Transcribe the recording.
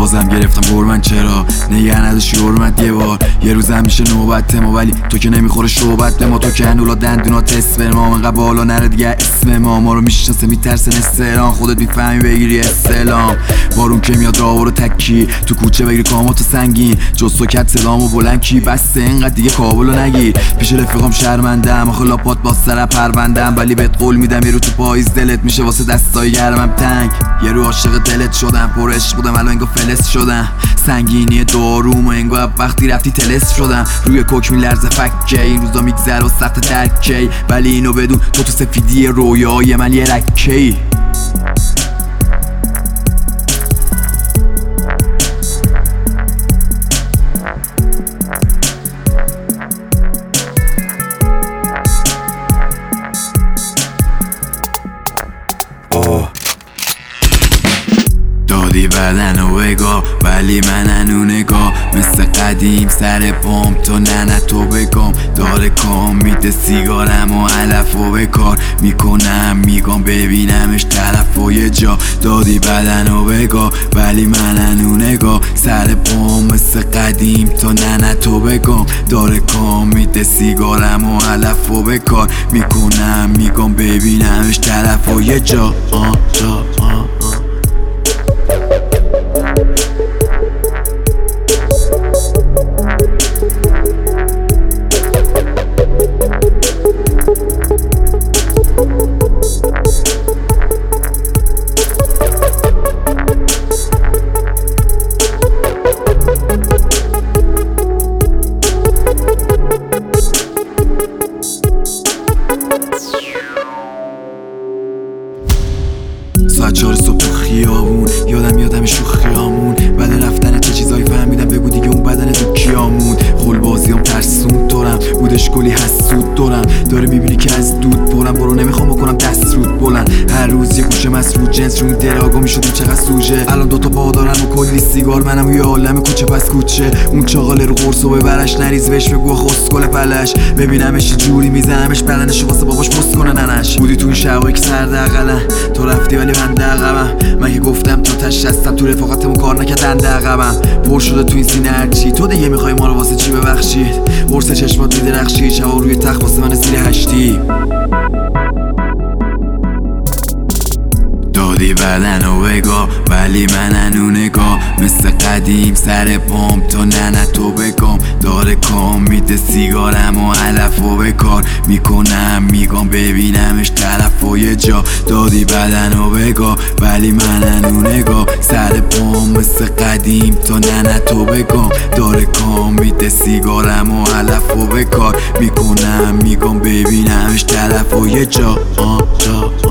بازم گرفتم قربان چرا نگه نداشتی حرمت یه بار یه روزم میشه نوبت ما ولی تو که نمیخوره شوبت به ما تو که هنولا دندونات اسم ما انقدر بالا نره دیگه اسم ما رو میشناسه میترسن استهلام خودت میفهمی بگیری استعلام بارون که میاد راهو رو تکی تو کوچه بگیری کاماتو سنگین جز تو کت سلامو بلند کی بسته اینقدر دیگه کابلو نگیر پیش رفیقام شرمندم آخه لاپات باز سر پروندم ولی بهت قول میدم یه رو تو پاییز دلت میشه واسه دستای گرمم تنگ یه رو عاشق دلت شدم پر عشق بودم الان انگار فلس شدم سنگینی داروم انگار وقتی رفتی تلس شدم روی کوک میلرزه فکه این روزا میگذره و سخت درکی ولی اینو بدون تو سفیدی رویای من یه رکی دادی بدنو بگاه ولی من هنو نگاه مثل قدیم سر پام تو نه تو بگم داره کام میده سیگارم و علف و بکار میکنم میگم ببینمش طرف و یه جا دادی بدنو بگاه ولی من هنو نگاه سر پام مثل قدیم تو نه تو بگم داره کام میده سیگارم و علف و بکار میکنم میگم ببینمش طرف و یه جا ساعت 4 صبح تو خیابون یادم شوخیامون بعد رفتن چه چیزایی فهمیدم بگو دیگه اون بدن تو کیامون خول بازیام ترسون دارم بودش کلی حسود دارم داره میبینی که از دود پرم برو نمیخوام بکنم دست رود بلند هر روز یه گوشه مسعود جنس رو این دراگا میشدیم چقدر سوژه الان دوتا پا دارم و کلی سیگار منم یه عالم کوچه پس کوچه اون چاقاله رو قرص و ببرش نریز بهش بگو خسکل پلش ببینمش چه جوری میزنمش بدنشو واسه باباش پست کنه ننش بودی تو این شبایی که سرد عقلم تو رفتی ولی من عقبم من که گفتم تو تش هستم تو رفاقتمون کار نکردن عقبم پر شده تو این سینه هرچی تو دیگه میخوای ما رو واسه چی ببخشید قرص چشمات میدرخشی شبا روی تخت واسه من زیر هشتی دادی بدنو بگاه ولی من هنو نگاه مثل قدیم سر پام تو نه تو بگم داره کام میده سیگارم و علف و بکار میکنم میگم ببینمش طرف و یه جا دادی بدنو بگاه ولی من هنو نگاه سر پام مثل قدیم تو نه تو بگم داره کام میده سیگارم و علف و بکار میکنم میگم ببینمش طرف و یه جا